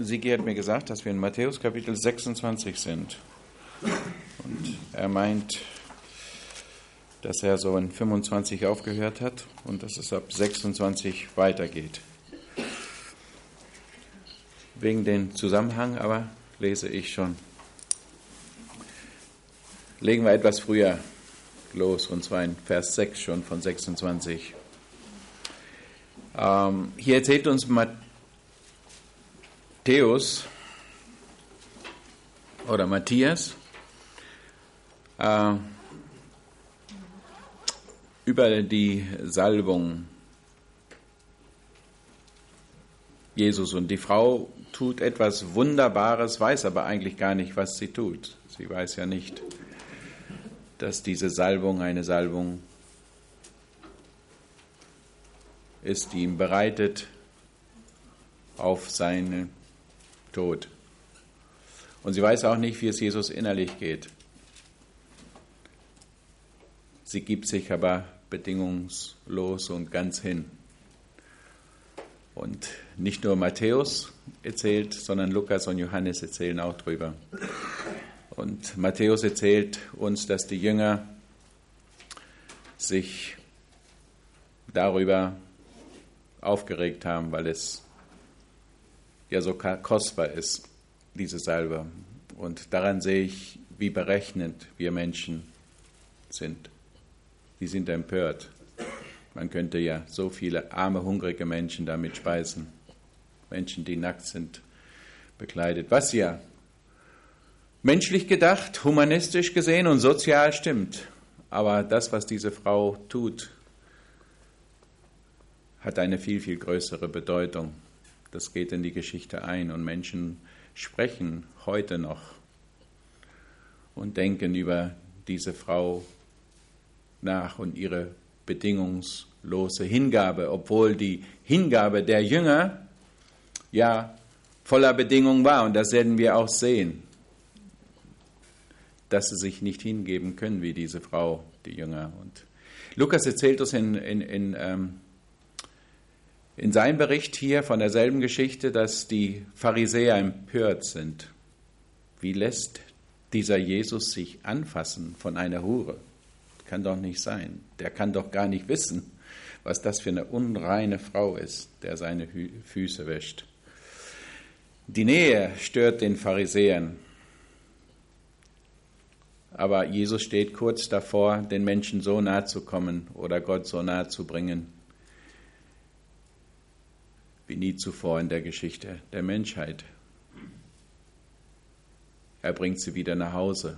Sigi hat mir gesagt, dass wir in Matthäus Kapitel 26 sind. Und er meint, dass er so in 25 aufgehört hat und dass es ab 26 weitergeht. Wegen dem Zusammenhang aber lese ich schon. Legen wir etwas früher los, und zwar in Vers 6 schon von 26. Hier erzählt uns Matthäus oder Matthias über die Salbung Jesus. Und die Frau tut etwas Wunderbares, weiß aber eigentlich gar nicht, was sie tut. Sie weiß ja nicht, dass diese Salbung eine Salbung ist, die ihn bereitet auf seinen Tod. Und sie weiß auch nicht, wie es Jesus innerlich geht. Sie gibt sich aber bedingungslos und ganz hin. Und nicht nur Matthäus erzählt, sondern Lukas und Johannes erzählen auch drüber. Und Matthäus erzählt uns, dass die Jünger sich darüber aufgeregt haben, weil es ja so kostbar ist, diese Salbe. Und daran sehe ich, wie berechnend wir Menschen sind. Die sind empört. Man könnte ja so viele arme, hungrige Menschen damit speisen. Menschen, die nackt sind, bekleidet. Was ja menschlich gedacht, humanistisch gesehen und sozial stimmt. Aber das, was diese Frau tut, hat eine viel, viel größere Bedeutung. Das geht in die Geschichte ein und Menschen sprechen heute noch und denken über diese Frau nach und ihre bedingungslose Hingabe, obwohl die Hingabe der Jünger ja voller Bedingungen war. Und das werden wir auch sehen, dass sie sich nicht hingeben können wie diese Frau, die Jünger. Und Lukas erzählt uns in seinem Bericht hier von derselben Geschichte, dass die Pharisäer empört sind. Wie lässt dieser Jesus sich anfassen von einer Hure? Kann doch nicht sein. Der kann doch gar nicht wissen, was das für eine unreine Frau ist, der seine Füße wäscht. Die Nähe stört den Pharisäern. Aber Jesus steht kurz davor, den Menschen so nahe zu kommen oder Gott so nahe zu bringen, wie nie zuvor in der Geschichte der Menschheit. Er bringt sie wieder nach Hause.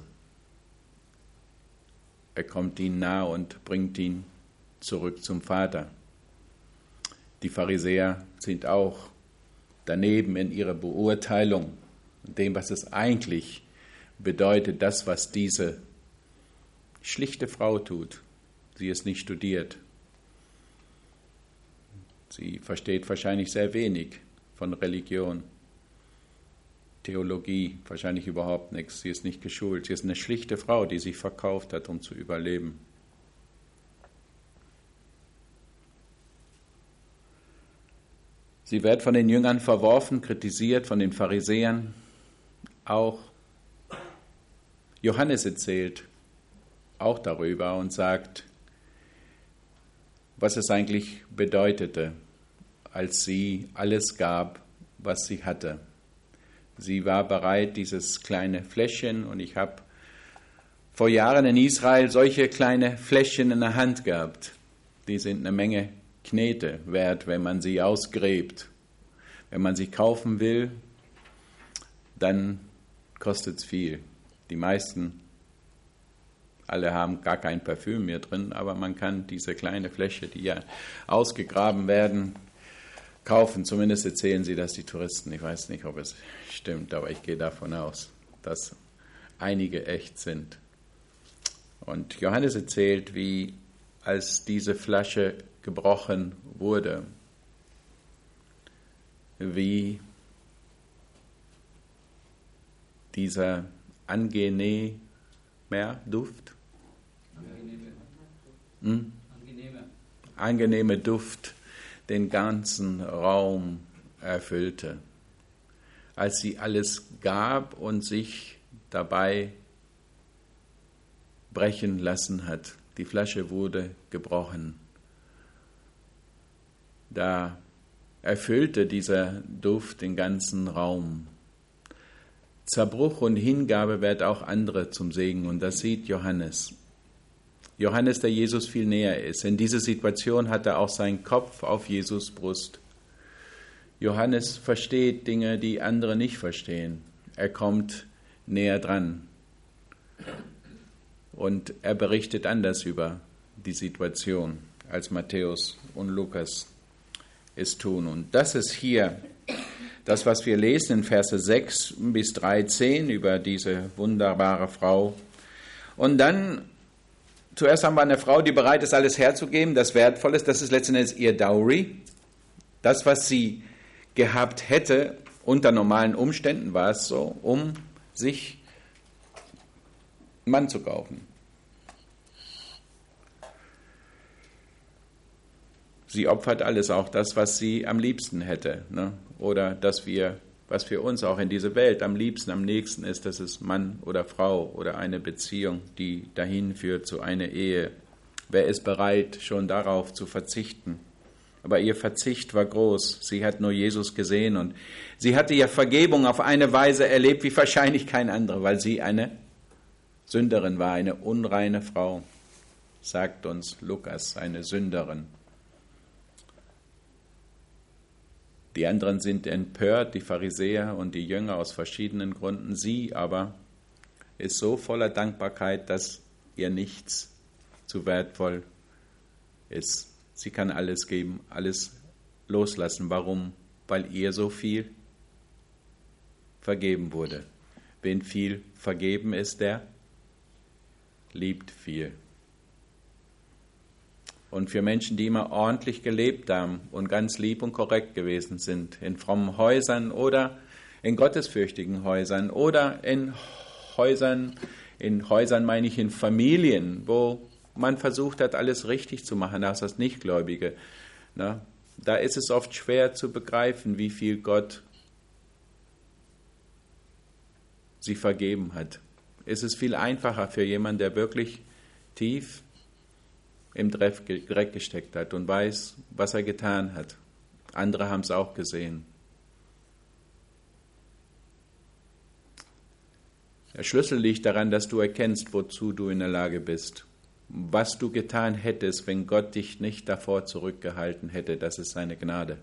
Er kommt ihnen nahe und bringt ihn zurück zum Vater. Die Pharisäer sind auch daneben in ihrer Beurteilung, in dem, was es eigentlich bedeutet, das, was diese schlichte Frau tut. Sie ist nicht studiert. Sie versteht wahrscheinlich sehr wenig von Religion, Theologie, wahrscheinlich überhaupt nichts. Sie ist nicht geschult. Sie ist eine schlichte Frau, die sich verkauft hat, um zu überleben. Sie wird von den Jüngern verworfen, kritisiert, von den Pharisäern auch. Johannes erzählt auch darüber und sagt, was es eigentlich bedeutete, als sie alles gab, was sie hatte. Sie war bereit, dieses kleine Fläschchen, und ich habe vor Jahren in Israel solche kleine Fläschchen in der Hand gehabt. Die sind eine Menge Knete wert, wenn man sie ausgräbt. Wenn man sie kaufen will, dann kostet es viel. Die meisten, alle haben gar kein Parfüm mehr drin, aber man kann diese kleine Fläche, die ja ausgegraben werden, kaufen. Zumindest erzählen sie das die Touristen. Ich weiß nicht, ob es stimmt, aber ich gehe davon aus, dass einige echt sind. Und Johannes erzählt, wie als diese Flasche gebrochen wurde, wie dieser angenehme Duft, angenehme Duft den ganzen Raum erfüllte. als sie alles gab und sich dabei brechen lassen hat. Die Flasche wurde gebrochen. Da erfüllte dieser Duft den ganzen Raum. Zerbruch und Hingabe wird auch andere zum Segen, und das sieht Johannes. Johannes, der Jesus viel näher ist. In dieser Situation hat er auch seinen Kopf auf Jesus' Brust. Johannes versteht Dinge, die andere nicht verstehen. Er kommt näher dran. Und er berichtet anders über die Situation, als Matthäus und Lukas es tun. Und das ist hier das, was wir lesen in Verse 6 bis 13 über diese wunderbare Frau. Und dann, zuerst haben wir eine Frau, die bereit ist, alles herzugeben, das wertvoll ist. Das ist letztendlich ihr Dowry. Das, was sie gehabt hätte, unter normalen Umständen war es so, um sich einen Mann zu kaufen. Sie opfert alles, auch das, was sie am liebsten hätte. Ne? Oder was für uns auch in dieser Welt am liebsten, am nächsten ist, das ist Mann oder Frau oder eine Beziehung, die dahin führt zu einer Ehe. Wer ist bereit, schon darauf zu verzichten? Aber ihr Verzicht war groß. Sie hat nur Jesus gesehen und sie hatte ja Vergebung auf eine Weise erlebt, wie wahrscheinlich kein anderer, weil sie eine Sünderin war, eine unreine Frau, sagt uns Lukas, eine Sünderin. Die anderen sind empört, die Pharisäer und die Jünger aus verschiedenen Gründen. Sie aber ist so voller Dankbarkeit, dass ihr nichts zu wertvoll ist. Sie kann alles geben, alles loslassen. Warum? Weil ihr so viel vergeben wurde. Wen viel vergeben ist, der liebt viel. Und für Menschen, die immer ordentlich gelebt haben und ganz lieb und korrekt gewesen sind, in frommen Häusern oder in gottesfürchtigen Häusern oder in Häusern meine ich in Familien, wo man versucht hat, alles richtig zu machen, das ist Nichtgläubige. Na, da ist es oft schwer zu begreifen, wie viel Gott sie vergeben hat. Es ist viel einfacher für jemanden, der wirklich tief im Dreck gesteckt hat und weiß, was er getan hat. Andere haben es auch gesehen. Der Schlüssel liegt daran, dass du erkennst, wozu du in der Lage bist. Was du getan hättest, wenn Gott dich nicht davor zurückgehalten hätte, das ist seine Gnade.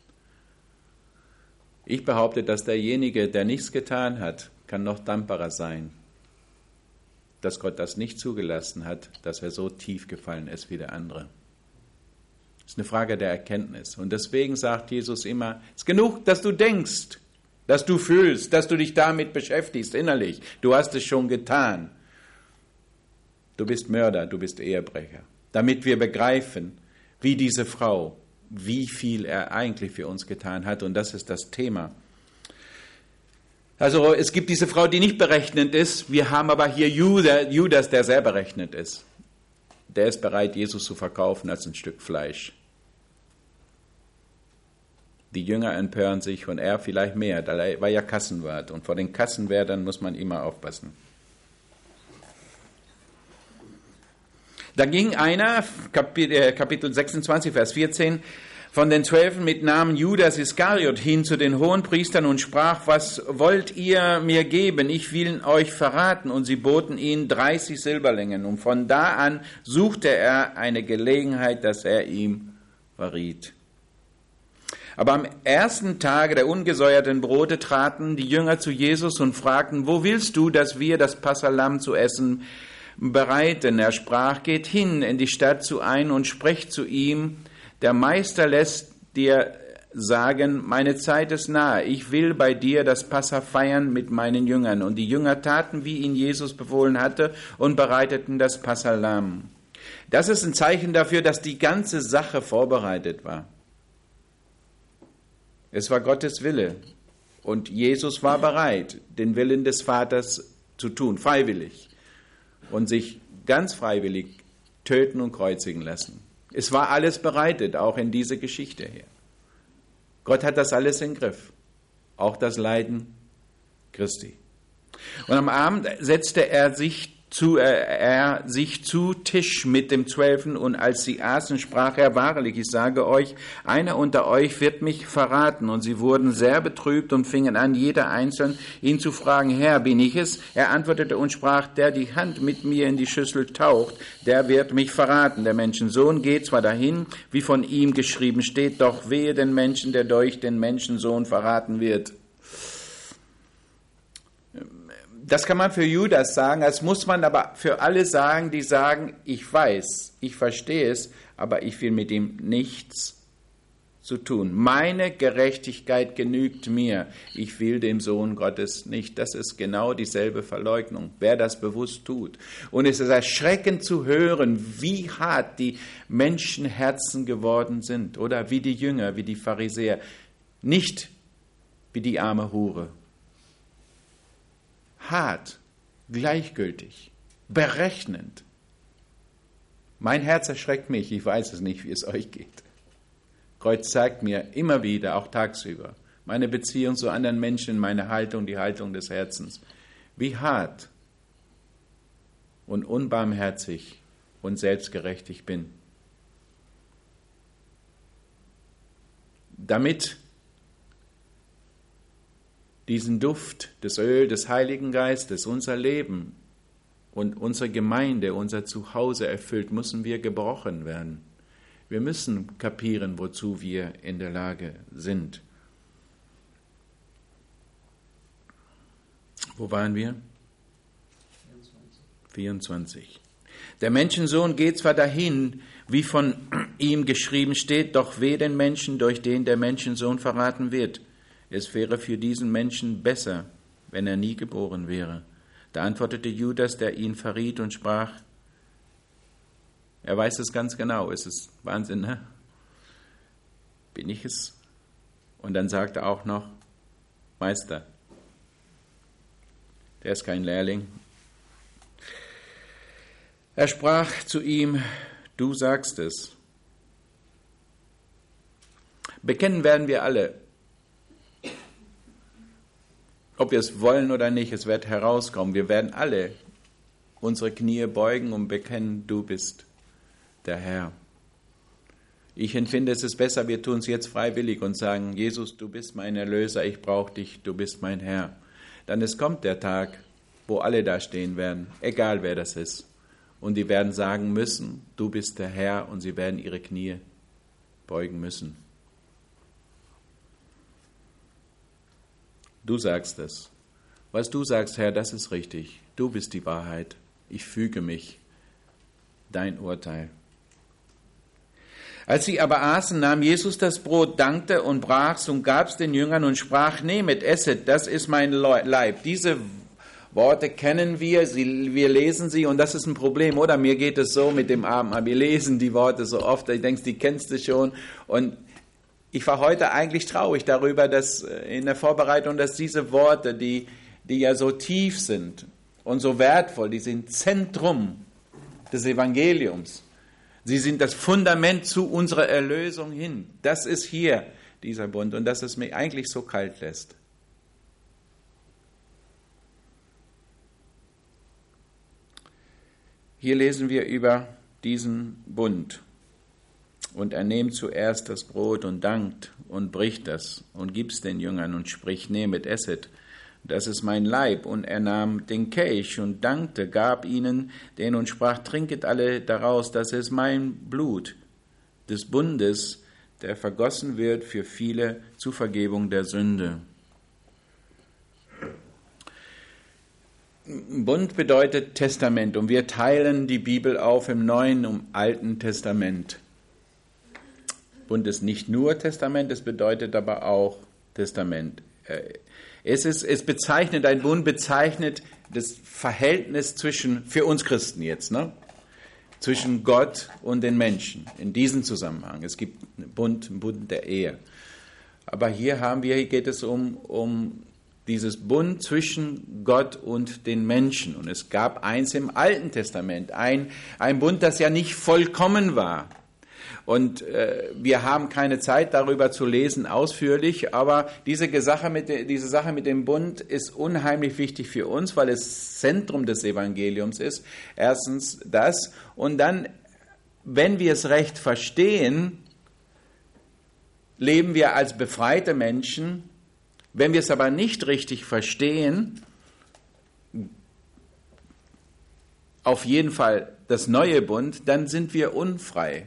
Ich behaupte, dass derjenige, der nichts getan hat, kann noch dankbarer sein, dass Gott das nicht zugelassen hat, dass er so tief gefallen ist wie der andere. Das ist eine Frage der Erkenntnis. Und deswegen sagt Jesus immer, es ist genug, dass du denkst, dass du fühlst, dass du dich damit beschäftigst innerlich. Du hast es schon getan. Du bist Mörder, du bist Ehebrecher. Damit wir begreifen, wie diese Frau, wie viel er eigentlich für uns getan hat. Und das ist das Thema. Also es gibt diese Frau, die nicht berechnend ist. Wir haben aber hier Judas, der sehr berechnend ist. Der ist bereit, Jesus zu verkaufen als ein Stück Fleisch. Die Jünger empören sich und er vielleicht mehr, da er war ja Kassenwart. Und vor den Kassenwärtern muss man immer aufpassen. Da ging einer, Kapitel 26, Vers 14, von den 12 mit Namen Judas Iskariot hin zu den Hohenpriestern und sprach, was wollt ihr mir geben? Ich will euch verraten. Und sie boten ihm 30 Silberlingen. Und von da an suchte er eine Gelegenheit, dass er ihm verriet. Aber am ersten Tage der ungesäuerten Brote traten die Jünger zu Jesus und fragten, wo willst du, dass wir das Passalamm zu essen bereiten? Er sprach, geht hin in die Stadt zu ein und sprecht zu ihm, der Meister lässt dir sagen, meine Zeit ist nahe, ich will bei dir das Passa feiern mit meinen Jüngern. Und die Jünger taten, wie ihn Jesus befohlen hatte, und bereiteten das Passalamm. Das ist ein Zeichen dafür, dass die ganze Sache vorbereitet war. Es war Gottes Wille und Jesus war bereit, den Willen des Vaters zu tun, freiwillig, und sich ganz freiwillig töten und kreuzigen lassen. Es war alles bereitet, auch in diese Geschichte hier. Gott hat das alles im Griff. auch das Leiden Christi. Und am Abend setzte er sich zu Tisch mit dem 12. Und als sie aßen, sprach er: Wahrlich, ich sage euch, einer unter euch wird mich verraten. Und sie wurden sehr betrübt und fingen an, jeder einzeln ihn zu fragen: Herr, bin ich es? Er antwortete und sprach: Der die Hand mit mir in die Schüssel taucht, der wird mich verraten. Der Menschensohn geht zwar dahin, wie von ihm geschrieben steht, doch wehe den Menschen, der durch den Menschensohn verraten wird. Das kann man für Judas sagen, das muss man aber für alle sagen, die sagen: Ich weiß, ich verstehe es, aber ich will mit ihm nichts zu tun. Meine Gerechtigkeit genügt mir, ich will dem Sohn Gottes nicht. Das ist genau dieselbe Verleugnung, wer das bewusst tut. Und es ist erschreckend zu hören, wie hart die Menschenherzen geworden sind, oder wie die Jünger, wie die Pharisäer, nicht wie die arme Hure. Hart, gleichgültig, berechnend. Mein Herz erschreckt mich, ich weiß es nicht, wie es euch geht. Kreuz zeigt mir immer wieder, auch tagsüber, meine Beziehung zu anderen Menschen, meine Haltung, die Haltung des Herzens, wie hart und unbarmherzig und selbstgerecht ich bin. Damit diesen Duft des Öl des Heiligen Geistes unser Leben und unsere Gemeinde, unser Zuhause erfüllt, müssen wir gebrochen werden. Wir müssen kapieren, wozu wir in der Lage sind. Wo waren wir? 24. Der Menschensohn geht zwar dahin, wie von ihm geschrieben steht, doch weh den Menschen, durch den der Menschensohn verraten wird. Es wäre für diesen Menschen besser, wenn er nie geboren wäre. Da antwortete Judas, der ihn verriet, und sprach, er weiß es ganz genau, es ist Wahnsinn, ne? Bin ich es? Und dann sagte er auch noch, Meister, der ist kein Lehrling. Er sprach zu ihm, du sagst es. Bekennen werden wir alle. Ob wir es wollen oder nicht, es wird herauskommen. Wir werden alle unsere Knie beugen und bekennen, du bist der Herr. Ich empfinde, es ist besser, wir tun es jetzt freiwillig und sagen, Jesus, du bist mein Erlöser, ich brauche dich, du bist mein Herr. Dann es kommt der Tag, wo alle da stehen werden, egal wer das ist. Und die werden sagen müssen, du bist der Herr, und sie werden ihre Knie beugen müssen. Du sagst es. Was du sagst, Herr, das ist richtig. Du bist die Wahrheit. Ich füge mich. Dein Urteil. Als sie aber aßen, nahm Jesus das Brot, dankte und brach's und gab's den Jüngern und sprach, nehmet, esset, das ist mein Leib. Diese Worte kennen wir lesen sie, und das ist ein Problem, oder? Mir geht es so mit dem Abendmahl. Wir lesen die Worte so oft, ich denke, die kennst du schon, und ich war heute eigentlich traurig darüber, dass in der Vorbereitung, dass diese Worte, die ja so tief sind und so wertvoll, die sind Zentrum des Evangeliums. Sie sind das Fundament zu unserer Erlösung hin. Das ist hier dieser Bund, und dass es mich eigentlich so kalt lässt. Hier lesen wir über diesen Bund. Und er nimmt zuerst das Brot und dankt und bricht das und gibt es den Jüngern und spricht, nehmet, esset, das ist mein Leib. Und er nahm den Kelch und dankte, gab ihnen den und sprach, trinket alle daraus, das ist mein Blut des Bundes, der vergossen wird für viele zur Vergebung der Sünde. Bund bedeutet Testament, und wir teilen die Bibel auf im Neuen und Alten Testament. Bund ist nicht nur Testament, es bedeutet aber auch Testament. Ein Bund bezeichnet das Verhältnis für uns Christen jetzt, ne? Zwischen Gott und den Menschen, in diesem Zusammenhang. Es gibt einen Bund der Ehe. Aber hier geht es um dieses Bund zwischen Gott und den Menschen. Und es gab eins im Alten Testament, ein Bund, das ja nicht vollkommen war. Und wir haben keine Zeit, darüber zu lesen ausführlich, aber diese Sache mit dem Bund ist unheimlich wichtig für uns, weil es Zentrum des Evangeliums ist. Erstens das. Und dann, wenn wir es recht verstehen, leben wir als befreite Menschen. Wenn wir es aber nicht richtig verstehen, auf jeden Fall das neue Bund, dann sind wir unfrei.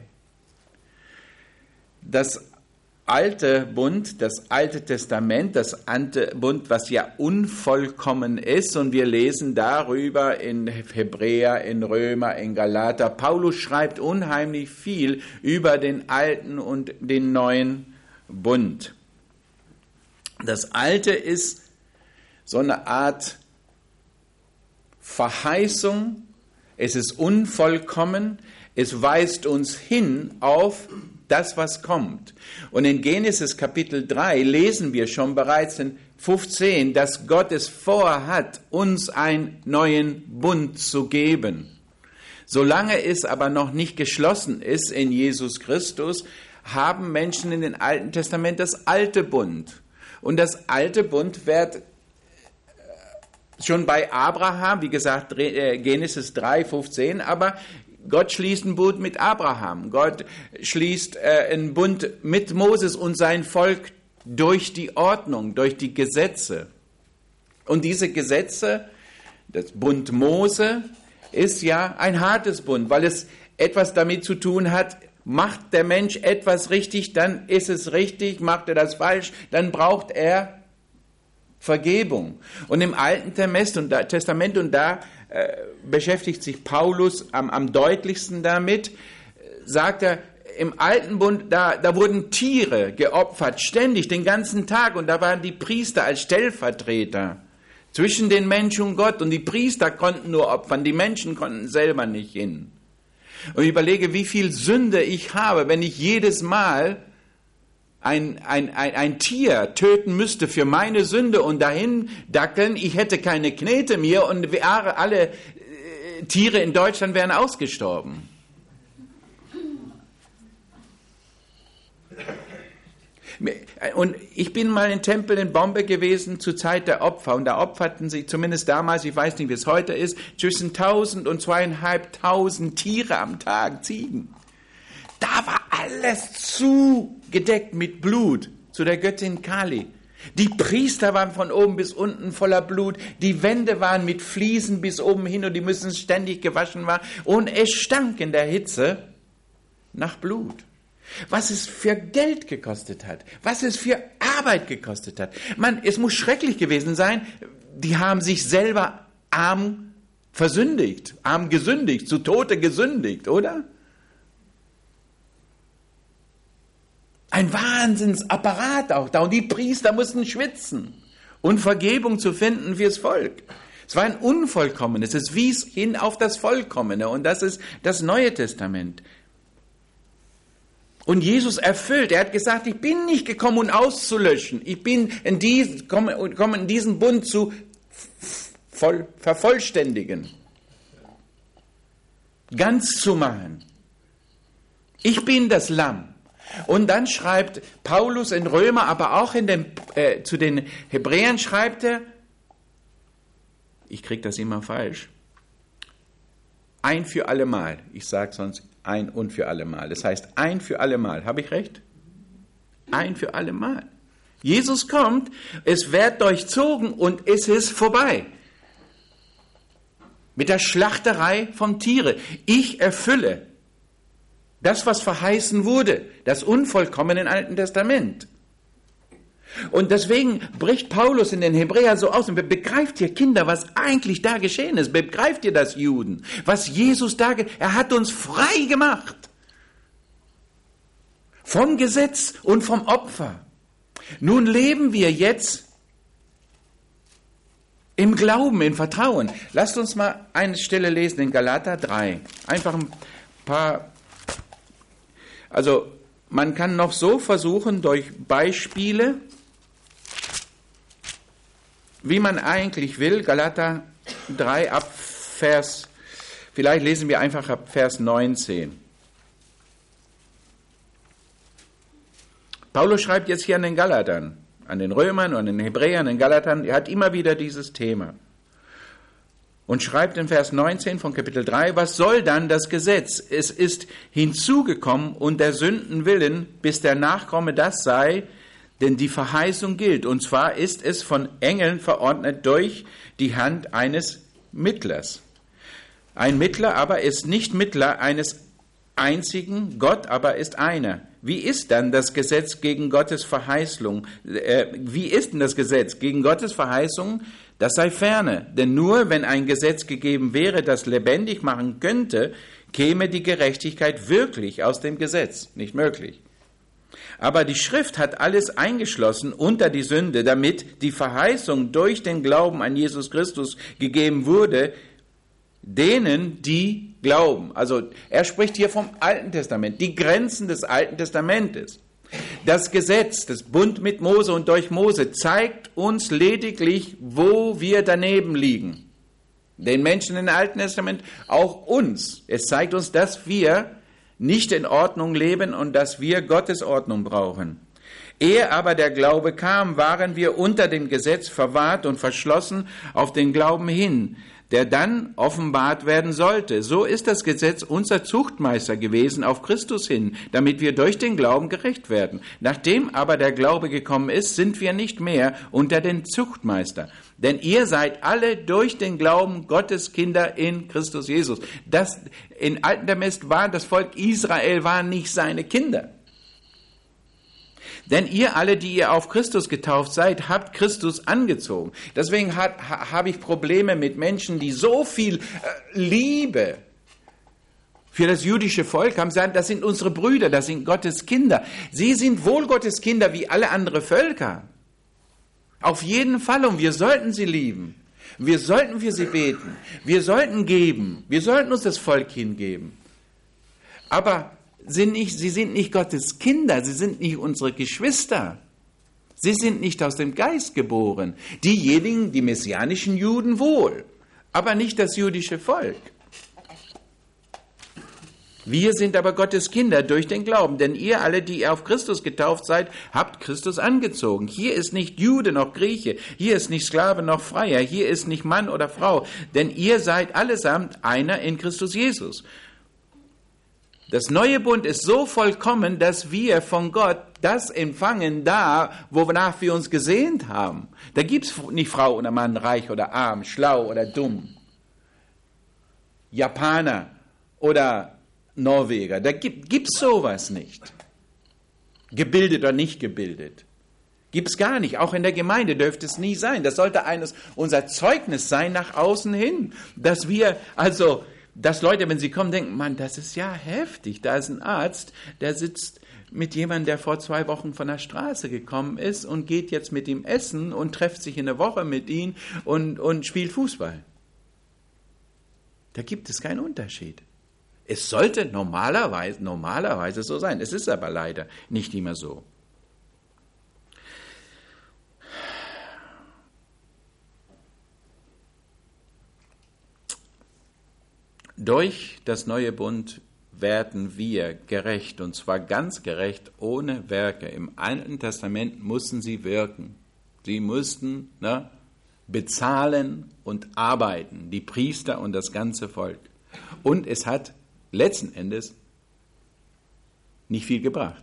Das alte Bund, das Alte Testament, das alte Bund, was ja unvollkommen ist, und wir lesen darüber in Hebräer, in Römer, in Galater. Paulus schreibt unheimlich viel über den alten und den neuen Bund. Das Alte ist so eine Art Verheißung, es ist unvollkommen, es weist uns hin auf das, was kommt. Und in Genesis Kapitel 3 lesen wir schon bereits in 15, dass Gott es vorhat, uns einen neuen Bund zu geben. Solange es aber noch nicht geschlossen ist in Jesus Christus, haben Menschen in dem Alten Testament das alte Bund. Und das alte Bund wird schon bei Abraham, wie gesagt, Genesis 3, 15, aber Gott schließt einen Bund mit Abraham. Gott schließt einen Bund mit Moses und sein Volk durch die Ordnung, durch die Gesetze. Und diese Gesetze, das Bund Mose, ist ja ein hartes Bund, weil es etwas damit zu tun hat, macht der Mensch etwas richtig, dann ist es richtig, macht er das falsch, dann braucht er Vergebung. Und im Alten Testament, und da beschäftigt sich Paulus am deutlichsten damit, sagt er, im Alten Bund, da wurden Tiere geopfert, ständig, den ganzen Tag, und da waren die Priester als Stellvertreter zwischen den Menschen und Gott, und die Priester konnten nur opfern, die Menschen konnten selber nicht hin. Und ich überlege, wie viel Sünde ich habe, wenn ich jedes Mal ein Tier töten müsste für meine Sünde und dahin dackeln, ich hätte keine Knete mehr und alle Tiere in Deutschland wären ausgestorben. Und ich bin mal im Tempel in Bombe gewesen zur Zeit der Opfer, und da opferten sich zumindest damals, ich weiß nicht, wie es heute ist, zwischen 1000 und 2500 Tiere am Tag, Ziegen. Da war alles zugedeckt mit Blut, zu der Göttin Kali. Die Priester waren von oben bis unten voller Blut, die Wände waren mit Fliesen bis oben hin und die müssen ständig gewaschen werden, und es stank in der Hitze nach Blut. Was es für Geld gekostet hat, was es für Arbeit gekostet hat. Mann, es muss schrecklich gewesen sein, die haben sich selber arm gesündigt, zu Tode gesündigt, oder? Ein Wahnsinnsapparat auch da, und die Priester mussten schwitzen, und Vergebung zu finden fürs Volk. Es war ein Unvollkommenes, es wies hin auf das Vollkommene, und das ist das Neue Testament. Und Jesus erfüllt, er hat gesagt, ich bin nicht gekommen, um auszulöschen, ich bin gekommen, in diesen Bund zu vervollständigen, ganz zu machen. Ich bin das Lamm. Und dann schreibt Paulus in Römer, aber auch zu den Hebräern schreibt er, ich kriege das immer falsch, ein für allemal. Ich sage sonst ein und für allemal. Das heißt ein für allemal. Habe ich recht? Ein für allemal. Jesus kommt, es wird durchzogen und es ist vorbei. Mit der Schlachterei von Tiere. Ich erfülle das, was verheißen wurde, das Unvollkommene im Alten Testament. Und deswegen bricht Paulus in den Hebräer so aus und begreift ihr, Kinder, was eigentlich da geschehen ist. Begreift ihr das, Juden? Was Jesus er hat uns frei gemacht. Vom Gesetz und vom Opfer. Nun leben wir jetzt im Glauben, im Vertrauen. Lasst uns mal eine Stelle lesen in Galater 3. Einfach ein paar. Also man kann noch so versuchen, durch Beispiele, wie man eigentlich will, Galater 3 ab Vers, vielleicht lesen wir einfach ab Vers 19. Paulus schreibt jetzt hier an den Galatern, an den Römern und an den Hebräern, den Galatern, er hat immer wieder dieses Thema. Und schreibt in Vers 19 von Kapitel 3, was soll dann das Gesetz? Es ist hinzugekommen um der Sünden willen, bis der Nachkomme das sei, denn die Verheißung gilt. Und zwar ist es von Engeln verordnet durch die Hand eines Mittlers. Ein Mittler aber ist nicht Mittler eines einzigen, Gott aber ist einer. Wie ist dann das Gesetz gegen Gottes Verheißung? Wie ist denn das Gesetz gegen Gottes Verheißung? Das sei ferne, denn nur wenn ein Gesetz gegeben wäre, das lebendig machen könnte, käme die Gerechtigkeit wirklich aus dem Gesetz. Nicht möglich. Aber die Schrift hat alles eingeschlossen unter die Sünde, damit die Verheißung durch den Glauben an Jesus Christus gegeben wurde, denen, die glauben. Also er spricht hier vom Alten Testament, die Grenzen des Alten Testamentes. Das Gesetz, das Bund mit Mose und durch Mose zeigt uns lediglich, wo wir daneben liegen. Den Menschen im Alten Testament, auch uns. Es zeigt uns, dass wir nicht in Ordnung leben und dass wir Gottes Ordnung brauchen. Ehe aber der Glaube kam, waren wir unter dem Gesetz verwahrt und verschlossen auf den Glauben hin, der dann offenbart werden sollte. So ist das Gesetz unser Zuchtmeister gewesen auf Christus hin, damit wir durch den Glauben gerecht werden. Nachdem aber der Glaube gekommen ist, sind wir nicht mehr unter den Zuchtmeister. Denn ihr seid alle durch den Glauben Gottes Kinder in Christus Jesus. Das in Alten Testament war das Volk Israel, waren nicht seine Kinder. Denn ihr alle, die ihr auf Christus getauft seid, habt Christus angezogen. Deswegen habe ich Probleme mit Menschen, die so viel Liebe für das jüdische Volk haben, sagen, das sind unsere Brüder, das sind Gottes Kinder. Sie sind wohl Gottes Kinder wie alle anderen Völker. Auf jeden Fall, und wir sollten sie lieben. Wir sollten für sie beten. Wir sollten geben. Wir sollten uns das Volk hingeben. Aber sie sind nicht Gottes Kinder, sie sind nicht unsere Geschwister. Sie sind nicht aus dem Geist geboren. Diejenigen, die messianischen Juden wohl, aber nicht das jüdische Volk. Wir sind aber Gottes Kinder durch den Glauben, denn ihr alle, die ihr auf Christus getauft seid, habt Christus angezogen. Hier ist nicht Jude noch Grieche, hier ist nicht Sklave noch Freier, hier ist nicht Mann oder Frau, denn ihr seid allesamt einer in Christus Jesus. Das neue Bund ist so vollkommen, dass wir von Gott das empfangen, da, wonach wir uns gesehnt haben. Da gibt es nicht Frau oder Mann, reich oder arm, schlau oder dumm, Japaner oder Norweger. Da gibt es sowas nicht. Gebildet oder nicht gebildet. Gibt es gar nicht. Auch in der Gemeinde dürfte es nie sein. Das sollte unser Zeugnis sein nach außen hin, dass wir dass Leute, wenn sie kommen, denken, Mann, das ist ja heftig. Da ist ein Arzt, der sitzt mit jemandem, der vor 2 Wochen von der Straße gekommen ist und geht jetzt mit ihm essen und trifft sich in der Woche mit ihm und spielt Fußball. Da gibt es keinen Unterschied. Es sollte normalerweise so sein. Es ist aber leider nicht immer so. Durch das neue Bund werden wir gerecht, und zwar ganz gerecht, ohne Werke. Im Alten Testament mussten sie wirken. Sie mussten bezahlen und arbeiten, die Priester und das ganze Volk. Und es hat letzten Endes nicht viel gebracht.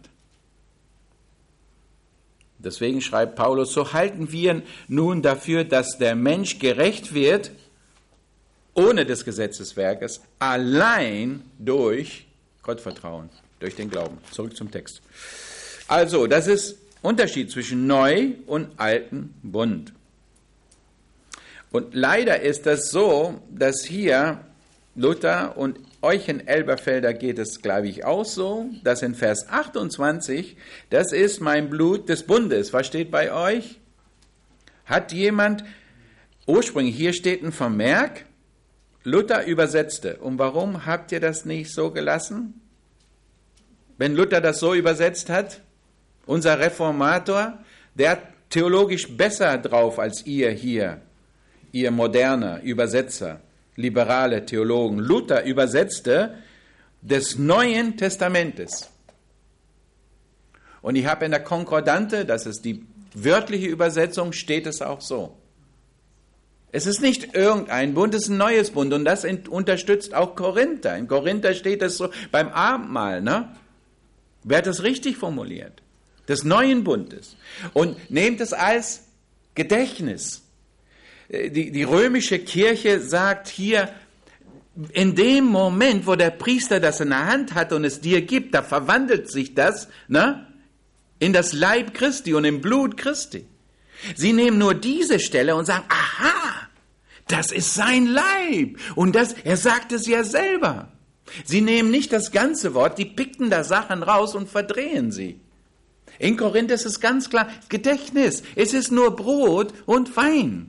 Deswegen schreibt Paulus, so halten wir nun dafür, dass der Mensch gerecht wird, ohne des Gesetzeswerkes, allein durch Gottvertrauen, durch den Glauben. Zurück zum Text. Also, das ist Unterschied zwischen Neu- und Alten Bund. Und leider ist das so, dass hier Luther und euch in Elberfelder geht es, glaube ich, auch so, dass in Vers 28, das ist mein Blut des Bundes. Was steht bei euch? Hat jemand, ursprünglich, hier steht ein Vermerk, Luther übersetzte. Und warum habt ihr das nicht so gelassen? Wenn Luther das so übersetzt hat, unser Reformator, der hat theologisch besser drauf als ihr hier, ihr moderner Übersetzer, liberale Theologen. Luther übersetzte des Neuen Testamentes. Und ich habe in der Konkordante, das ist die wörtliche Übersetzung, steht es auch so. Es ist nicht irgendein Bund, es ist ein neues Bund und das unterstützt auch Korinther. In Korinther steht es so beim Abendmahl, ne? Wer hat das richtig formuliert? Des neuen Bundes. Und nehmt es als Gedächtnis. Die römische Kirche sagt hier, in dem Moment, wo der Priester das in der Hand hat und es dir gibt, da verwandelt sich das, ne, in das Leib Christi und im Blut Christi. Sie nehmen nur diese Stelle und sagen, aha, das ist sein Leib. Und er sagt es ja selber. Sie nehmen nicht das ganze Wort, die picken da Sachen raus und verdrehen sie. In Korinth ist es ganz klar, Gedächtnis, es ist nur Brot und Wein.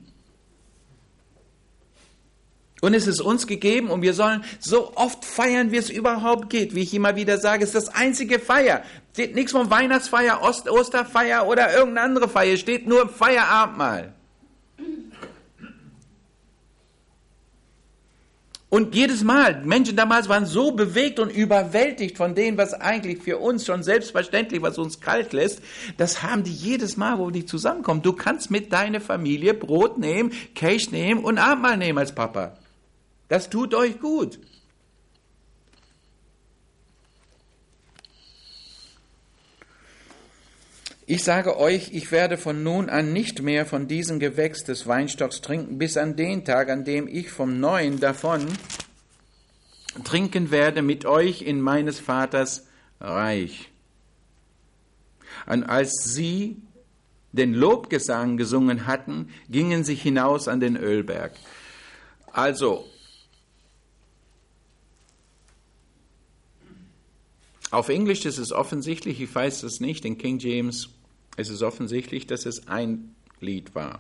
Und es ist uns gegeben und wir sollen so oft feiern, wie es überhaupt geht. Wie ich immer wieder sage, es ist das einzige Feier. Steht nichts von Weihnachtsfeier, Osterfeier oder irgendeine andere Feier. Steht nur Feierabendmahl. Und jedes Mal, Menschen damals waren so bewegt und überwältigt von dem, was eigentlich für uns schon selbstverständlich, was uns kalt lässt, das haben die jedes Mal, wo die zusammenkommen. Du kannst mit deiner Familie Brot nehmen, Kelch nehmen und Abendmahl nehmen als Papa. Das tut euch gut. Ich sage euch, ich werde von nun an nicht mehr von diesem Gewächs des Weinstocks trinken, bis an den Tag, an dem ich vom Neuen davon trinken werde mit euch in meines Vaters Reich. Und als sie den Lobgesang gesungen hatten, gingen sie hinaus an den Ölberg. Also, auf Englisch ist es offensichtlich, ich weiß es nicht, in King James ist es offensichtlich, dass es ein Lied war.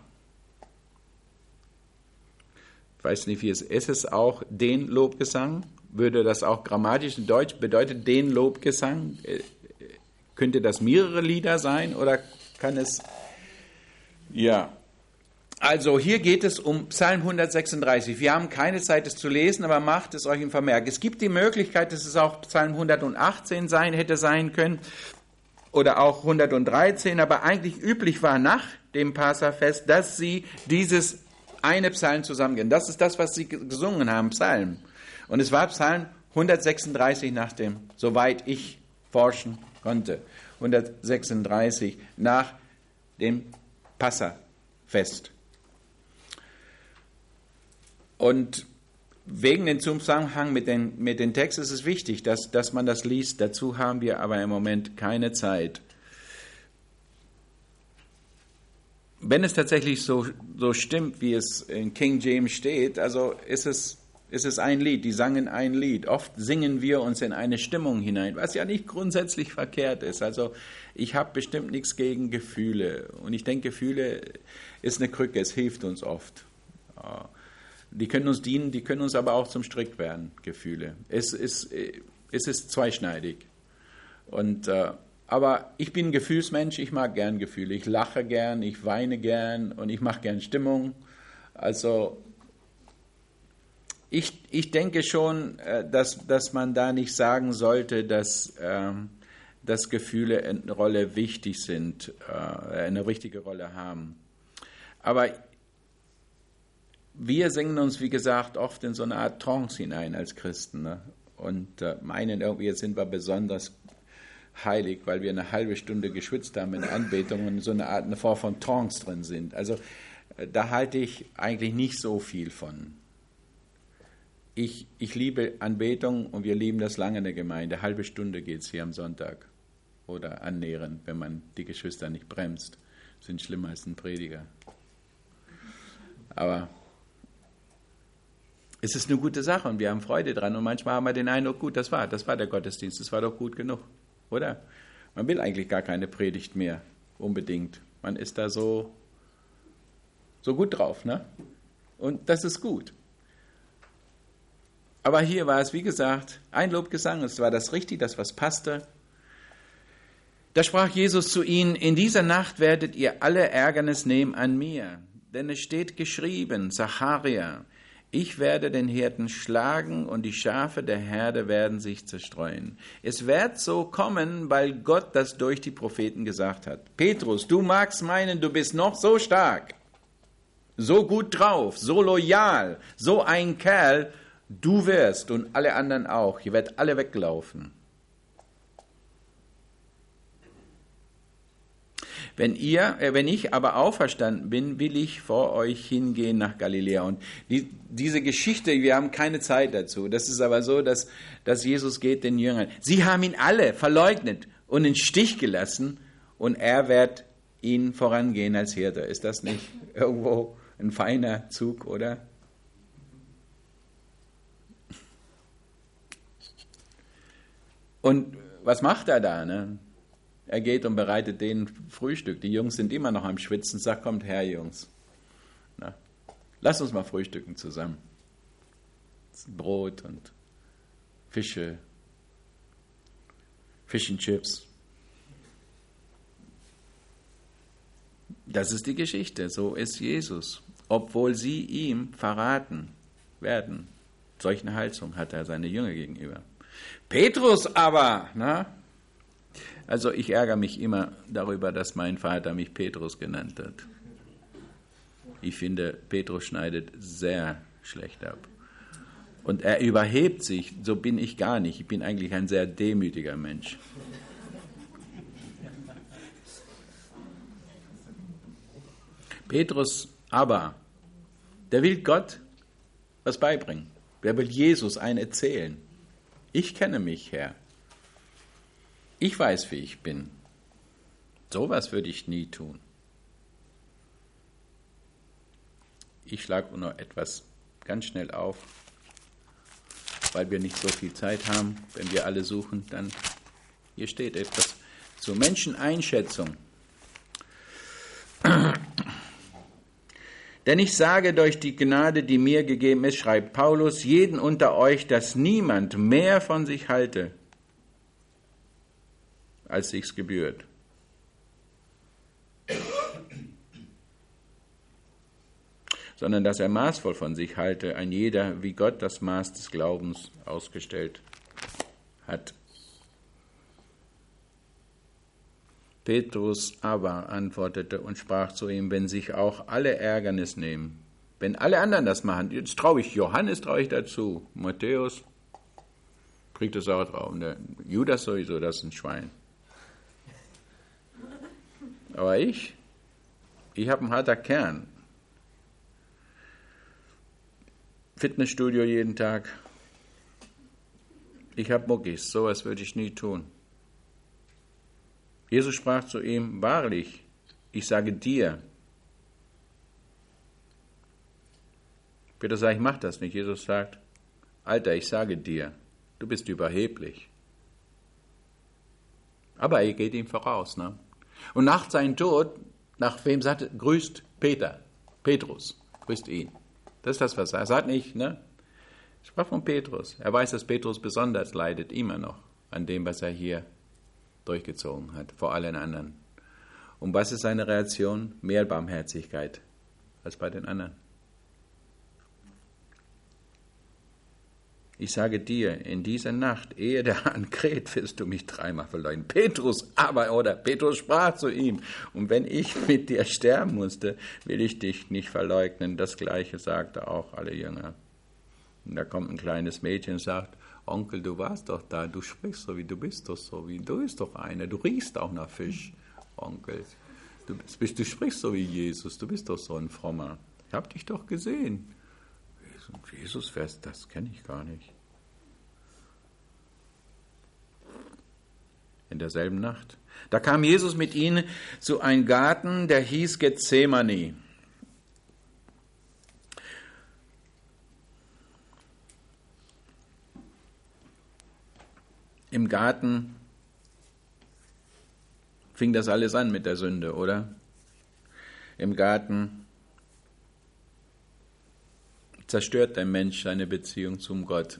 Ich weiß nicht, wie es ist. Ist es auch den Lobgesang? Würde das auch grammatisch in Deutsch bedeutet den Lobgesang? Könnte das mehrere Lieder sein oder kann es... Ja. Also hier geht es um Psalm 136. Wir haben keine Zeit, es zu lesen, aber macht es euch im Vermerk. Es gibt die Möglichkeit, dass es auch Psalm 118 hätte sein können oder auch 113, aber eigentlich üblich war nach dem Passafest, dass sie dieses eine Psalm zusammengehen. Das ist das, was sie gesungen haben, Psalm. Und es war Psalm 136 nach dem, soweit ich forschen konnte, 136 nach dem Passafest. Und wegen dem Zusammenhang mit den Texten ist es wichtig, dass man das liest. Dazu haben wir aber im Moment keine Zeit. Wenn es tatsächlich so stimmt, wie es in King James steht, also ist es ein Lied, die sangen ein Lied. Oft singen wir uns in eine Stimmung hinein, was ja nicht grundsätzlich verkehrt ist. Also ich habe bestimmt nichts gegen Gefühle. Und ich denke, Gefühle ist eine Krücke, es hilft uns oft. Die können uns dienen, die können uns aber auch zum Strick werden, Gefühle. Es ist zweischneidig. Aber ich bin ein Gefühlsmensch, ich mag gern Gefühle. Ich lache gern, ich weine gern und ich mache gern Stimmung. Also ich denke schon, dass man da nicht sagen sollte, dass Gefühle eine Rolle wichtig sind, eine wichtige Rolle haben. Aber wir singen uns, wie gesagt, oft in so eine Art Trance hinein als Christen, ne? Und meinen irgendwie, jetzt sind wir besonders heilig, weil wir eine halbe Stunde geschwitzt haben in der Anbetung und so eine Form von Trance drin sind. Also da halte ich eigentlich nicht so viel von. Ich liebe Anbetung und wir lieben das lange in der Gemeinde. Eine halbe Stunde geht es hier am Sonntag oder annähernd, wenn man die Geschwister nicht bremst. Sind schlimmer als ein Prediger. Aber es ist eine gute Sache und wir haben Freude dran und manchmal haben wir den Eindruck, gut, das war der Gottesdienst, das war doch gut genug, oder? Man will eigentlich gar keine Predigt mehr, unbedingt. Man ist da so gut drauf, ne? Und das ist gut. Aber hier war es, wie gesagt, ein Lobgesang, es war das Richtige, das was passte. Da sprach Jesus zu ihnen, in dieser Nacht werdet ihr alle Ärgernis nehmen an mir, denn es steht geschrieben, Sacharja, Ich werde den Hirten schlagen und die Schafe der Herde werden sich zerstreuen. Es wird so kommen, weil Gott das durch die Propheten gesagt hat. Petrus, du magst meinen, du bist noch so stark, so gut drauf, so loyal, so ein Kerl. Du wirst und alle anderen auch. Ihr werdet alle weglaufen. Wenn ich aber auferstanden bin, will ich vor euch hingehen nach Galiläa. Und diese Geschichte, wir haben keine Zeit dazu. Das ist aber so, dass Jesus geht den Jüngern. Sie haben ihn alle verleugnet und in den Stich gelassen und er wird ihnen vorangehen als Hirte. Ist das nicht irgendwo ein feiner Zug, oder? Und was macht er da, ne? Er geht und bereitet denen Frühstück. Die Jungs sind immer noch am Schwitzen. Sagt, kommt her, Jungs. Na, lasst uns mal frühstücken zusammen. Brot und Fische, Fish and Chips. Das ist die Geschichte. So ist Jesus. Obwohl sie ihm verraten werden. Solch eine Haltung hat er seine Jünger gegenüber. Petrus aber, na? Also ich ärgere mich immer darüber, dass mein Vater mich Petrus genannt hat. Ich finde, Petrus schneidet sehr schlecht ab. Und er überhebt sich, so bin ich gar nicht. Ich bin eigentlich ein sehr demütiger Mensch. Petrus aber, der will Gott was beibringen. Der will Jesus einen erzählen. Ich kenne mich, Herr. Ich weiß, wie ich bin. Sowas würde ich nie tun. Ich schlage nur etwas ganz schnell auf, weil wir nicht so viel Zeit haben. Wenn wir alle suchen, dann hier steht etwas zur Menscheneinschätzung. Denn ich sage durch die Gnade, die mir gegeben ist, schreibt Paulus, jeden unter euch, dass niemand mehr von sich halte, als sich's gebührt. Sondern dass er maßvoll von sich halte, ein jeder, wie Gott das Maß des Glaubens ausgestellt hat. Petrus aber antwortete und sprach zu ihm, wenn sich auch alle Ärgernis nehmen, wenn alle anderen das machen, jetzt Johannes traue ich dazu, Matthäus kriegt es auch drauf, der Judas sowieso, das ist ein Schwein. Aber ich habe einen harter Kern. Fitnessstudio jeden Tag. Ich habe Muckis, sowas würde ich nie tun. Jesus sprach zu ihm, wahrlich, ich sage dir. Petrus sagt, ich mach das nicht. Jesus sagt, Alter, ich sage dir, du bist überheblich. Aber er geht ihm voraus, ne? Und nach seinem Tod, nach wem sagt er, grüßt Petrus, grüßt ihn. Das ist das, was er sagt nicht, ne? Er sprach von Petrus. Er weiß, dass Petrus besonders leidet, immer noch, an dem, was er hier durchgezogen hat, vor allen anderen. Und was ist seine Reaktion? Mehr Barmherzigkeit als bei den anderen. Ich sage dir, in dieser Nacht, ehe der Hahn kräht, wirst du mich dreimal verleugnen. Petrus sprach zu ihm, und wenn ich mit dir sterben musste, will ich dich nicht verleugnen. Das Gleiche sagte auch alle Jünger. Und da kommt ein kleines Mädchen und sagt, Onkel, du warst doch da, du sprichst so, wie du bist doch so, wie du bist doch einer, du riechst auch nach Fisch, Onkel. Du sprichst so wie Jesus, du bist doch so ein Frommer. Ich habe dich doch gesehen. Jesus, wer ist das? Kenne ich gar nicht. In derselben Nacht. Da kam Jesus mit ihnen zu einem Garten, der hieß Gethsemane. Im Garten fing das alles an mit der Sünde, oder? Im Garten zerstört der Mensch seine Beziehung zu Gott.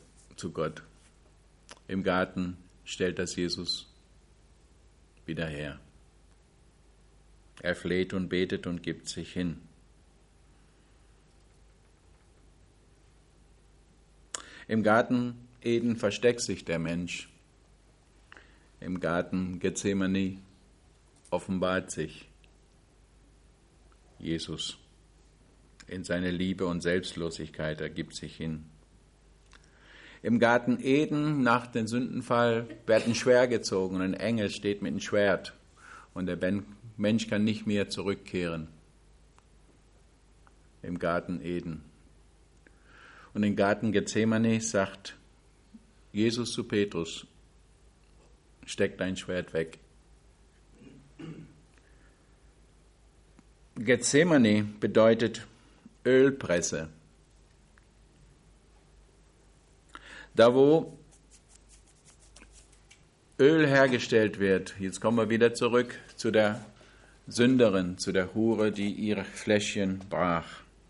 Im Garten stellt das Jesus wieder her. Er fleht und betet und gibt sich hin. Im Garten Eden versteckt sich der Mensch. Im Garten Gethsemane offenbart sich Jesus. In seine Liebe und Selbstlosigkeit ergibt sich hin. Im Garten Eden nach dem Sündenfall wird ein Schwert gezogen und ein Engel steht mit einem Schwert und der Mensch kann nicht mehr zurückkehren. Im Garten Eden. Und im Garten Gethsemane sagt Jesus zu Petrus, steck dein Schwert weg. Gethsemane bedeutet Ölpresse. Da wo Öl hergestellt wird, jetzt kommen wir wieder zurück zu der Sünderin, zu der Hure, die ihre Fläschchen brach.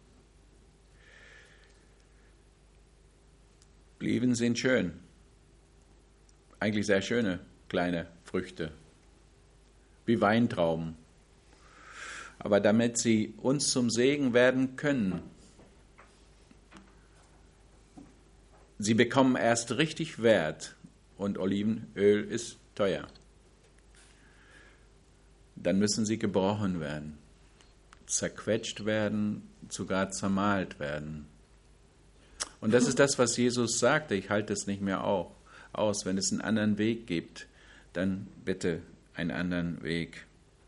Oliven sind schön, eigentlich sehr schöne kleine Früchte, wie Weintrauben. Aber damit sie uns zum Segen werden können, sie bekommen erst richtig Wert und Olivenöl ist teuer. Dann müssen sie gebrochen werden, zerquetscht werden, sogar zermahlt werden. Und das ist das, was Jesus sagte, ich halte es nicht mehr aus. Wenn es einen anderen Weg gibt, dann bitte einen anderen Weg.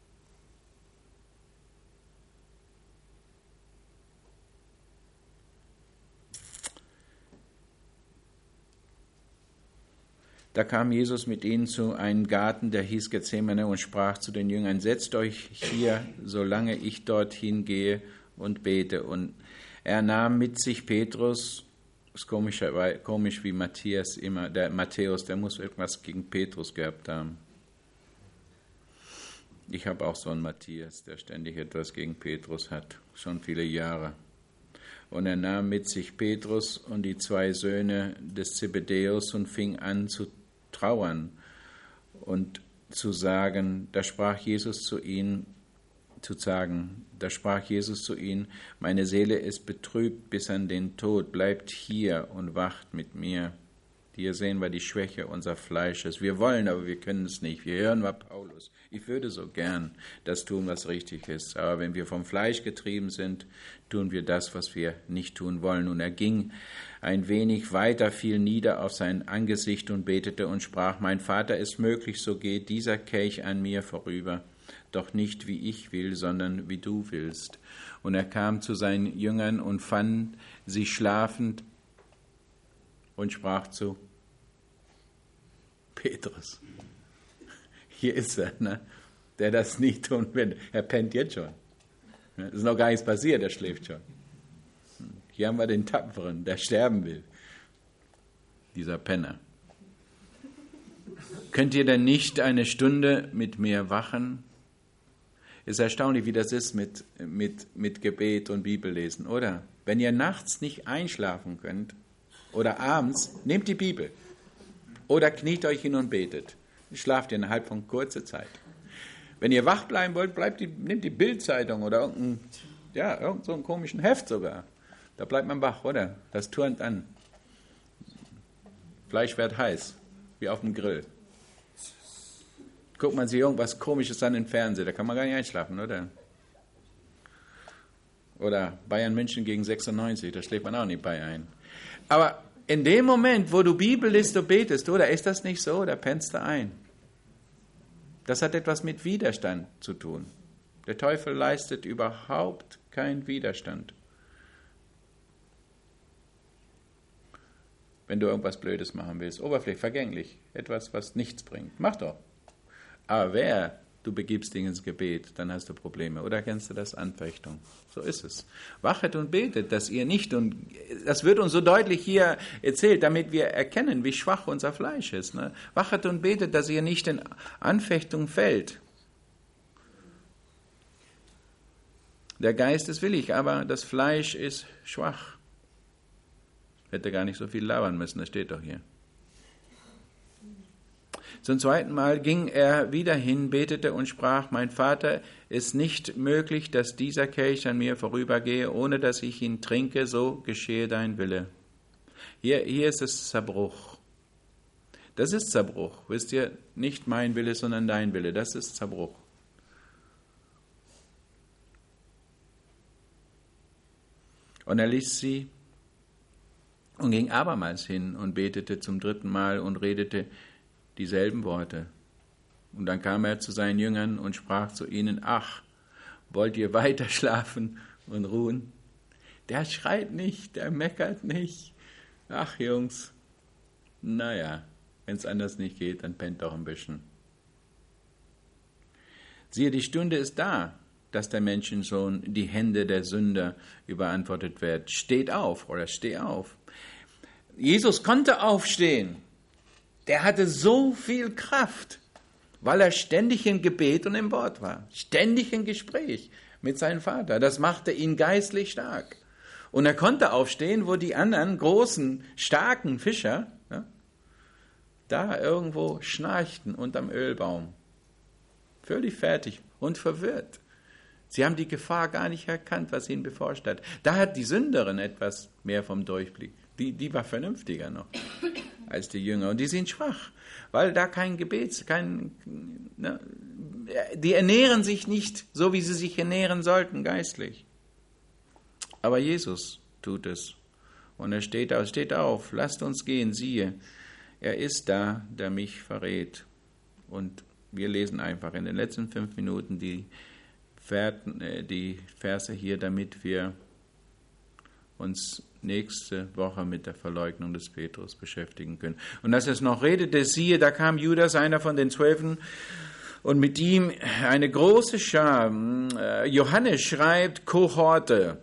Da kam Jesus mit ihnen zu einem Garten, der hieß Gethsemane, und sprach zu den Jüngern, setzt euch hier, solange ich dorthin gehe und bete. Und er nahm mit sich Petrus, das ist komisch wie Matthäus immer, der Matthäus, der muss irgendwas gegen Petrus gehabt haben. Ich habe auch so einen Matthias, der ständig etwas gegen Petrus hat, schon viele Jahre. Und er nahm mit sich Petrus und die 2 Söhne des Zebedäus und fing an zu trauern und zu sagen, da sprach Jesus zu ihnen, meine Seele ist betrübt bis an den Tod, bleibt hier und wacht mit mir. Hier sehen wir die Schwäche unseres Fleisches. Wir wollen, aber wir können es nicht. Wir hören mal Paulus. Ich würde so gern das tun, was richtig ist. Aber wenn wir vom Fleisch getrieben sind, tun wir das, was wir nicht tun wollen. Und er ging ein wenig weiter, fiel nieder auf sein Angesicht und betete und sprach, mein Vater, ist möglich, so geht dieser Kelch an mir vorüber. Doch nicht wie ich will, sondern wie du willst. Und er kam zu seinen Jüngern und fand sie schlafend und sprach zu Petrus. Hier ist er, ne? Der das nicht tun will. Er pennt jetzt schon. Es ist noch gar nichts passiert, er schläft schon. Hier haben wir den Tapferen, der sterben will. Dieser Penner. Könnt ihr denn nicht eine Stunde mit mir wachen? Ist erstaunlich, wie das ist mit Gebet und Bibellesen, oder? Wenn ihr nachts nicht einschlafen könnt oder abends, nehmt die Bibel oder kniet euch hin und betet. Schlaft ihr innerhalb von kurzer Zeit. Wenn ihr wach bleiben wollt, nehmt die Bildzeitung oder irgend so einen komischen Heft sogar. Da bleibt man wach, oder? Das turnt an. Fleisch wird heiß, wie auf dem Grill. Guckt man sich irgendwas Komisches an den Fernseher, da kann man gar nicht einschlafen, oder? Oder Bayern München gegen 96, da schläft man auch nicht bei ein. Aber in dem Moment, wo du Bibel liest, du betest, oder? Ist das nicht so? Da pennst du ein. Das hat etwas mit Widerstand zu tun. Der Teufel leistet überhaupt keinen Widerstand. Wenn du irgendwas Blödes machen willst, oberflächlich, vergänglich, etwas, was nichts bringt, mach doch. Aber du begibst dich ins Gebet, dann hast du Probleme. Oder kennst du das? Anfechtung. So ist es. Wachet und betet, dass ihr nicht, und das wird uns so deutlich hier erzählt, damit wir erkennen, wie schwach unser Fleisch ist. Ne? Wachet und betet, dass ihr nicht in Anfechtung fällt. Der Geist ist willig, aber das Fleisch ist schwach. Hätte gar nicht so viel labern müssen, das steht doch hier. Zum 2. Mal ging er wieder hin, betete und sprach, mein Vater, ist nicht möglich, dass dieser Kelch an mir vorübergehe, ohne dass ich ihn trinke, so geschehe dein Wille. Hier ist es Zerbruch. Das ist Zerbruch. Wisst ihr, nicht mein Wille, sondern dein Wille. Das ist Zerbruch. Und er ließ sie und ging abermals hin und betete zum 3. Mal und redete dieselben Worte. Und dann kam er zu seinen Jüngern und sprach zu ihnen: Ach, wollt ihr weiter schlafen und ruhen? Der schreit nicht, der meckert nicht. Ach Jungs, naja, wenn es anders nicht geht, dann pennt doch ein bisschen. Siehe, die Stunde ist da, dass der Menschensohn die Hände der Sünder überantwortet wird. Steht auf oder steh auf. Jesus konnte aufstehen. Der hatte so viel Kraft, weil er ständig im Gebet und im Wort war. Ständig im Gespräch mit seinem Vater. Das machte ihn geistlich stark. Und er konnte aufstehen, wo die anderen großen, starken Fischer da irgendwo schnarchten unterm Ölbaum. Völlig fertig und verwirrt. Sie haben die Gefahr gar nicht erkannt, was ihnen bevorstand. Da hat die Sünderin etwas mehr vom Durchblick. Die war vernünftiger noch als die Jünger. Und die sind schwach, weil da kein Gebet, die ernähren sich nicht so, wie sie sich ernähren sollten, geistlich. Aber Jesus tut es. Und er steht auf, lasst uns gehen, siehe, er ist da, der mich verrät. Und wir lesen einfach in den letzten 5 Minuten die Verse hier, damit wir uns nächste Woche mit der Verleugnung des Petrus beschäftigen können. Und als es noch redete, siehe, da kam Judas, einer von den 12, und mit ihm eine große Schar. Johannes schreibt Kohorte.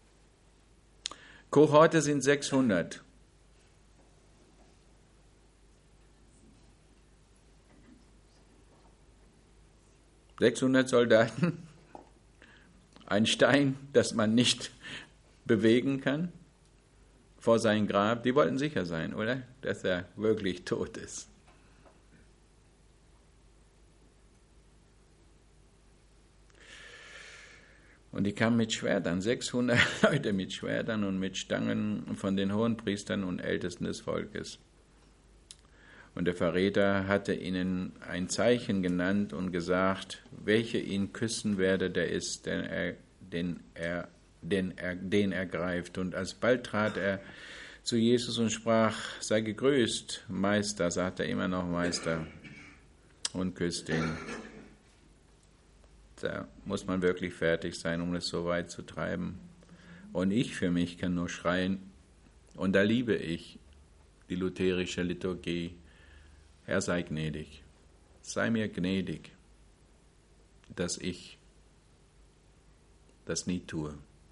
Kohorte sind 600. Soldaten, ein Stein, das man nicht bewegen kann, vor sein Grab. Die wollten sicher sein, oder? Dass er wirklich tot ist. Und die kamen mit Schwertern, 600 Leute mit Schwertern und mit Stangen von den Hohenpriestern und Ältesten des Volkes. Und der Verräter hatte ihnen ein Zeichen genannt und gesagt, welche ihn küssen werde, der ist, den er greift. Und alsbald trat er zu Jesus und sprach: Sei gegrüßt, Meister, sagt er immer noch Meister, und küsst ihn. Da muss man wirklich fertig sein, um es so weit zu treiben. Und ich für mich kann nur schreien, und da liebe ich die lutherische Liturgie: Herr, sei gnädig, sei mir gnädig, dass ich das nie tue.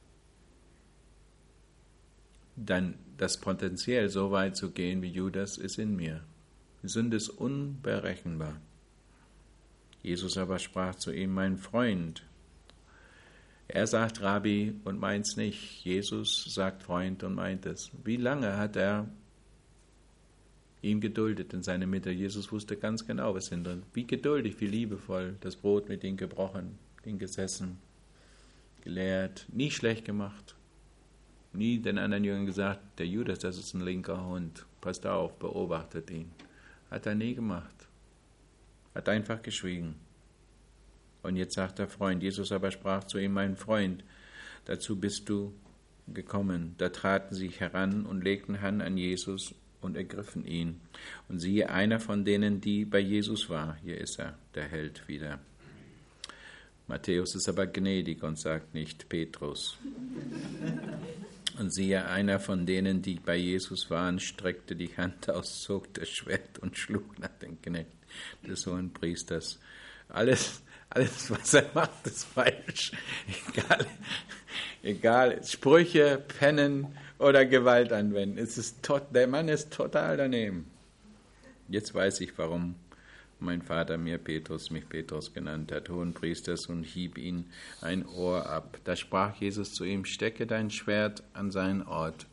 Dann das Potenzial, so weit zu gehen wie Judas, ist in mir. Die Sünde ist unberechenbar. Jesus aber sprach zu ihm: Mein Freund. Er sagt Rabbi und meint's nicht. Jesus sagt Freund und meint es. Wie lange hat er ihm geduldet in seiner Mitte? Jesus wusste ganz genau, was sind drin. Wie geduldig, wie liebevoll, das Brot mit ihm gebrochen, ihn gesessen, gelehrt, nie schlecht gemacht. Nie den anderen Jüngern gesagt, der Judas, das ist ein linker Hund, passt auf, beobachtet ihn. Hat er nie gemacht. Hat einfach geschwiegen. Und jetzt sagt der Freund, Jesus aber sprach zu ihm: Mein Freund, dazu bist du gekommen. Da traten sie heran und legten Hand an Jesus und ergriffen ihn. Und siehe, einer von denen, die bei Jesus war, hier ist er, der Held wieder. Matthäus ist aber gnädig und sagt nicht Petrus. Und siehe, einer von denen, die bei Jesus waren, streckte die Hand aus, zog das Schwert und schlug nach den Knecht des Hohenpriesters. Alles, was er macht, ist falsch. Egal, Sprüche, Pennen oder Gewalt anwenden. Der Mann ist total daneben. Jetzt weiß ich, warum mein Vater mich Petrus genannt hat, Hohenpriesters, und hieb ihn ein Ohr ab. Da sprach Jesus zu ihm: Stecke dein Schwert an seinen Ort.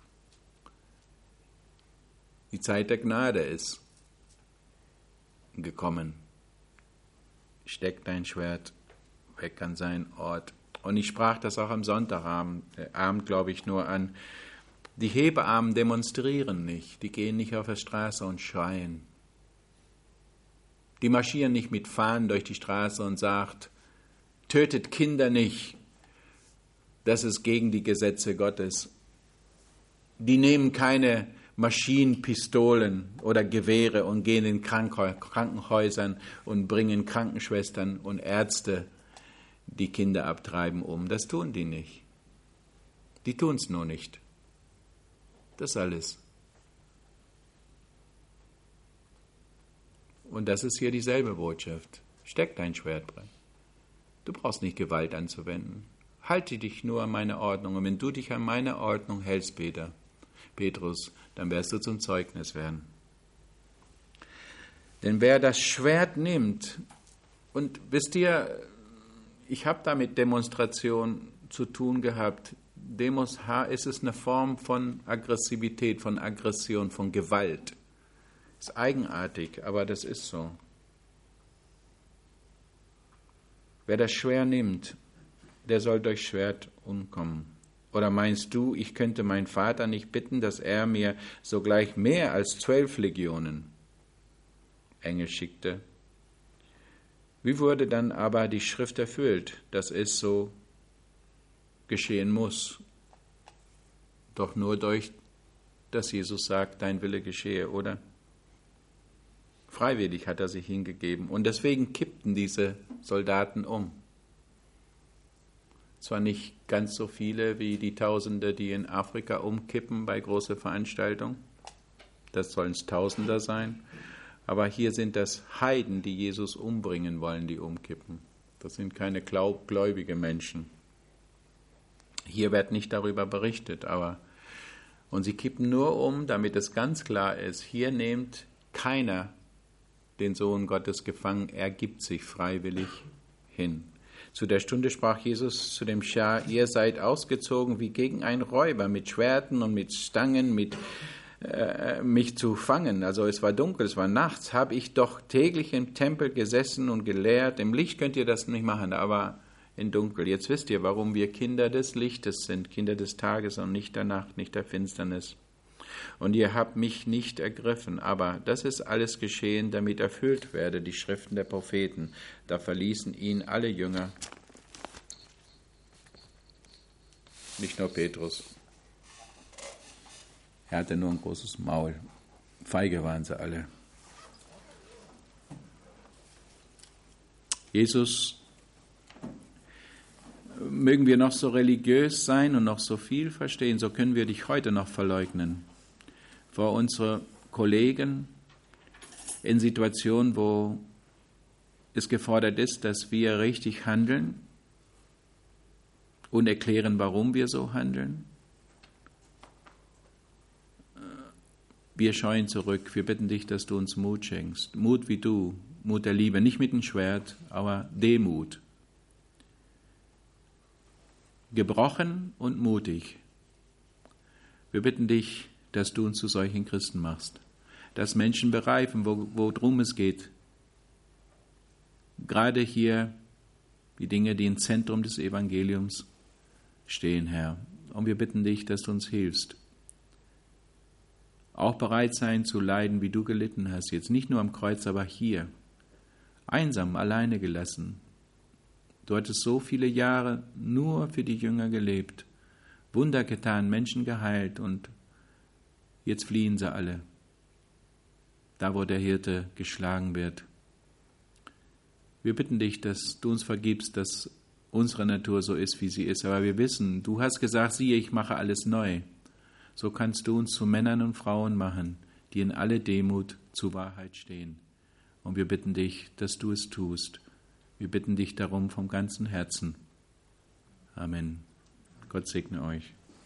Die Zeit der Gnade ist gekommen. Steck dein Schwert weg an seinen Ort. Und ich sprach das auch am Sonntagabend, glaube ich, nur an. Die Hebammen demonstrieren nicht, die gehen nicht auf der Straße und schreien. Die marschieren nicht mit Fahnen durch die Straße und sagen, tötet Kinder nicht, das ist gegen die Gesetze Gottes. Die nehmen keine Maschinenpistolen oder Gewehre und gehen in Krankenhäusern und bringen Krankenschwestern und Ärzte, die Kinder abtreiben, um. Das tun die nicht. Die tun es nur nicht. Das alles. Und das ist hier dieselbe Botschaft. Steck dein Schwert drin. Du brauchst nicht Gewalt anzuwenden. Halte dich nur an meine Ordnung. Und wenn du dich an meine Ordnung hältst, Petrus, dann wirst du zum Zeugnis werden. Denn wer das Schwert nimmt, und wisst ihr, ich habe da mit Demonstration zu tun gehabt. Es ist eine Form von Aggressivität, von Aggression, von Gewalt. Ist eigenartig, aber das ist so. Wer das Schwert nimmt, der soll durch Schwert umkommen. Oder meinst du, ich könnte meinen Vater nicht bitten, dass er mir sogleich mehr als 12 Legionen Engel schickte? Wie wurde dann aber die Schrift erfüllt, dass es so geschehen muss? Doch nur durch, dass Jesus sagt, dein Wille geschehe, oder? Freiwillig hat er sich hingegeben. Und deswegen kippten diese Soldaten um. Zwar nicht ganz so viele wie die Tausende, die in Afrika umkippen bei großen Veranstaltungen. Das sollen es Tausender sein. Aber hier sind das Heiden, die Jesus umbringen wollen, die umkippen. Das sind keine gläubige Menschen. Hier wird nicht darüber berichtet, und sie kippen nur um, damit es ganz klar ist, hier nimmt keiner den Sohn Gottes gefangen, er gibt sich freiwillig hin. Zu der Stunde sprach Jesus zu dem Schar, ihr seid ausgezogen wie gegen einen Räuber, mit Schwerten und mit Stangen, mich zu fangen. Also es war dunkel, es war nachts, habe ich doch täglich im Tempel gesessen und gelehrt. Im Licht könnt ihr das nicht machen, aber in Dunkel. Jetzt wisst ihr, warum wir Kinder des Lichtes sind, Kinder des Tages und nicht der Nacht, nicht der Finsternis. Und ihr habt mich nicht ergriffen, aber das ist alles geschehen, damit erfüllt werde die Schriften der Propheten. Da verließen ihn alle Jünger, nicht nur Petrus. Er hatte nur ein großes Maul. Feige waren sie alle. Jesus, mögen wir noch so religiös sein und noch so viel verstehen, so können wir dich heute noch verleugnen. Vor unsere Kollegen in Situationen, wo es gefordert ist, dass wir richtig handeln und erklären, warum wir so handeln. Wir scheuen zurück. Wir bitten dich, dass du uns Mut schenkst. Mut wie du, Mut der Liebe, nicht mit dem Schwert, aber Demut. Gebrochen und mutig. Wir bitten dich, dass du uns zu solchen Christen machst, dass Menschen begreifen, worum es geht. Gerade hier die Dinge, die im Zentrum des Evangeliums stehen, Herr. Und wir bitten dich, dass du uns hilfst. Auch bereit sein zu leiden, wie du gelitten hast, jetzt nicht nur am Kreuz, aber hier. Einsam, alleine gelassen. Du hattest so viele Jahre nur für die Jünger gelebt, Wunder getan, Menschen geheilt und jetzt fliehen sie alle. Da, wo der Hirte geschlagen wird. Wir bitten dich, dass du uns vergibst, dass unsere Natur so ist, wie sie ist. Aber wir wissen, du hast gesagt, siehe, ich mache alles neu. So kannst du uns zu Männern und Frauen machen, die in alle Demut zur Wahrheit stehen. Und wir bitten dich, dass du es tust. Wir bitten dich darum vom ganzen Herzen. Amen. Gott segne euch.